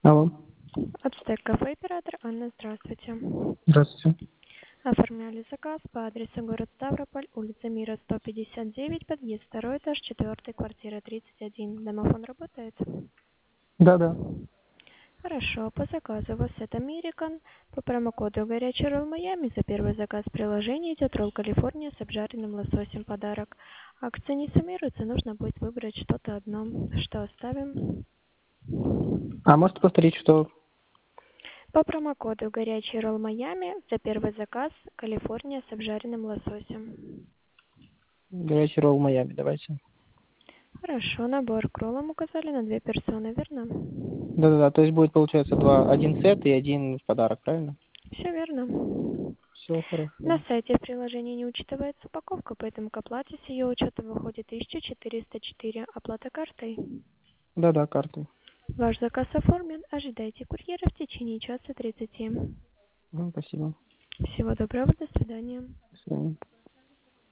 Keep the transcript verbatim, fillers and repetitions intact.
Алло. Ацтек кафе, оператор Анна, здравствуйте. Здравствуйте. Оформляли заказ по адресу город Ставрополь, улица Мира, сто пятьдесят девять, подъезд второй этаж, четвертый, квартира тридцать один. Домофон работает? Да-да. Хорошо, по заказу у вас это American. По промокоду «Горячий ролл Майами» за первый заказ приложения идет ролл Калифорния с обжаренным лососем подарок. Акции не суммируются, нужно будет выбрать что-то одно. Что оставим? А можете повторить, что... По промокоду «Горячий ролл Майами» за первый заказ Калифорния с обжаренным лососем. Горячий ролл в Майами, давайте. Хорошо, набор к роллам указали на две персоны, верно? Да-да-да, то есть будет, получается, два, один сет и один в подарок, правильно? Все верно. Все хорошо. На сайте в приложении не учитывается упаковка, поэтому к оплате с ее учетом выходит тысяча четыреста четыре. Оплата картой. Да-да, картой. Ваш заказ оформлен. Ожидайте курьера в течение часа тридцати. Ну, спасибо. Всего доброго, до свидания. До свидания.